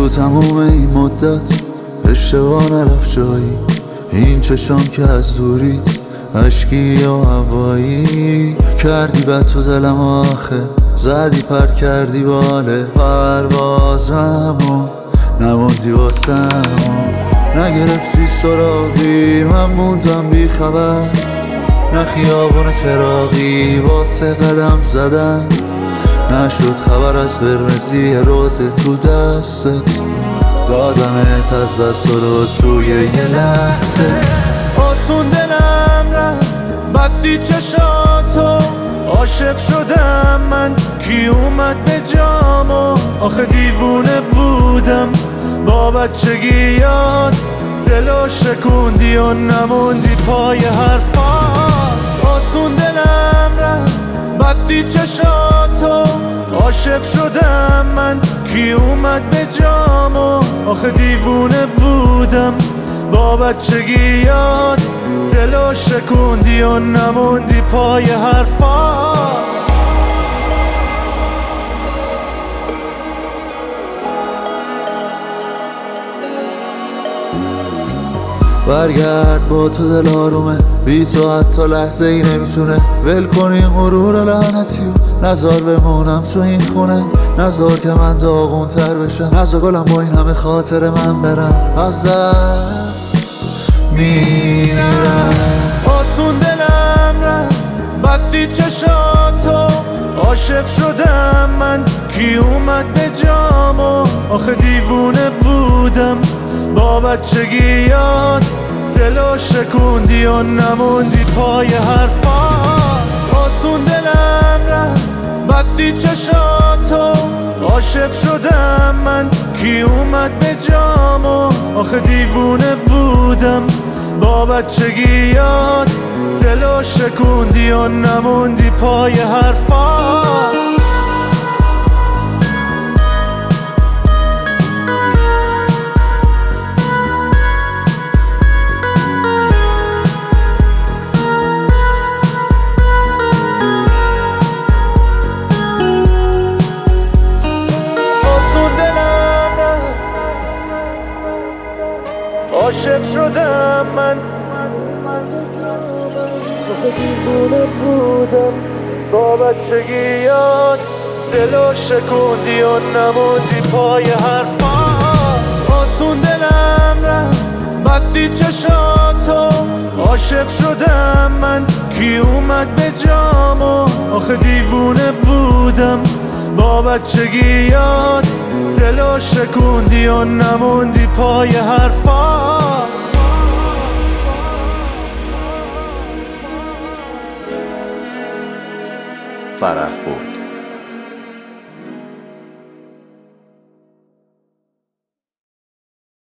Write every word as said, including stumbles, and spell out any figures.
تو تموم این مدت اشتباه نرفت جایی، این چشام که از دوریت عشقی و هوایی کردی بد تو دلم آخه، زدی پرد کردی باله پروازمو نموندی واسم، نگرفتی سراغی من موندم بی خبر، نه خیابون چراغی واسه قدم زدم، نشد خبر از قرمزی روز تو دستت، دادمت از دست رو توی یه لحظه. آسون دلم رفت بسی چشاتو، عاشق شدم من کی اومد به جامو، آخه دیوونه بودم با بچگیات، دلو شکوندی و نموندی پای حرفات. آسون دلم رفت بسی چشاتو، عاشق شدم من کی اومد به جامو، آخه دیوونه بودم با بچگیات، دلو شکوندی و نموندی پای حرفات. برگرد با تو دل آرومه، بی تو حتی لحظه ای نمیتونه ول کنی غرور لعنتی و نزار بمونم تو این خونه، نزار که من داغون تر بشم، نزار گلم با این همه خاطر من برم از دست میرم. آسون دلم رفت بسی چشاتو، عاشق شدم من کی اومد به جامو، آخه دیوونه بودم با بچگیات، دلو شکوندی و نموندی پای حرفات. آسون دلم رفت بسی چشاتو، عاشق شدم من کی اومد به جامو، آخه دیوونه بودم با بچگیات، دلو شکوندی و نموندی پای حرفات. عاشق شدم من آخه دیوونه بودم با بچگیات، دلو شکوندی و نموندی پای حرفات. آسون دلم رفت بسی چشاتو، عاشق شدم من کی اومد به جامو، آخه دیوونه بودم با بچگیات، دلو شکوندی و نموندی پای حرفات. فرح بود.